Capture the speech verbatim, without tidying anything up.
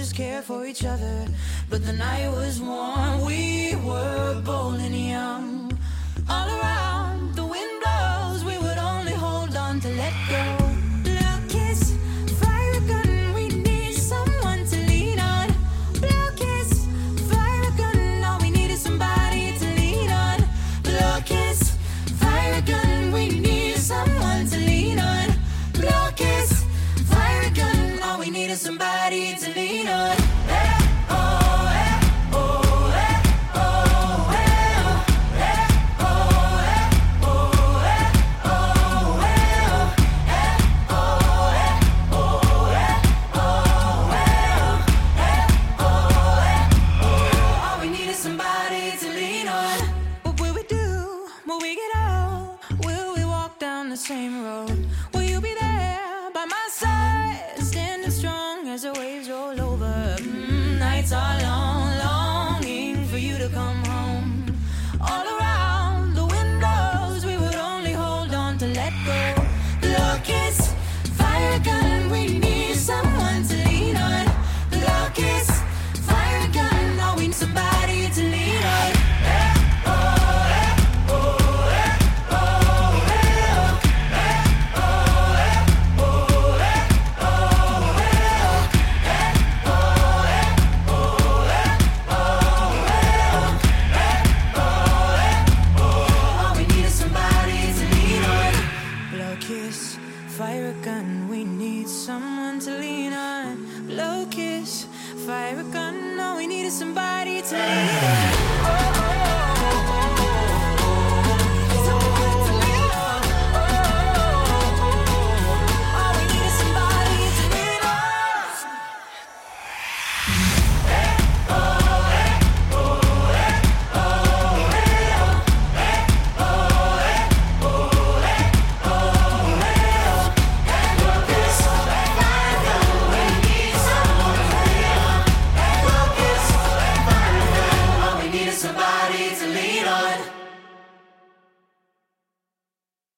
just care for each other. But the night was warm, we were bold and young. All around, the wind blows, we would only hold on to let go. Blow kiss, fire gun, we need someone to lean on. Blow kiss, fire gun, all we need is somebody to lean on. Blow kiss, fire gun, we need someone to lean on. Blow kiss, fire gun, all we need is somebody to lean on. Hey, oh, hey, oh, hey, oh, hey, oh, hey, oh, hey, oh, hey, oh, hey, oh, hey, oh, hey, oh, hey, oh, hey, oh, all we need is somebody to lean on. What will we do when we get old? Will we walk down the same road? Will you be there by my side, standing strong as the waves roll over? Mm, nights are long, longing for you to come home. All around, the windows, we would only hold on to let go. Blow kiss, fire gun, we need someone to lean on. Blow kiss, fire gun, all we need somebody to lean on. Hey, oh, hey, oh, hey, oh, hey, oh, hey, oh, hey, oh, hey, oh, hey, oh, hey, oh, hey, oh, hey, oh, hey, oh, all we need is somebody to lean on. Blow kiss, fire gun, we need someone to lean on. Blow kiss, fire gun, all we need is somebody to lean on. Oh,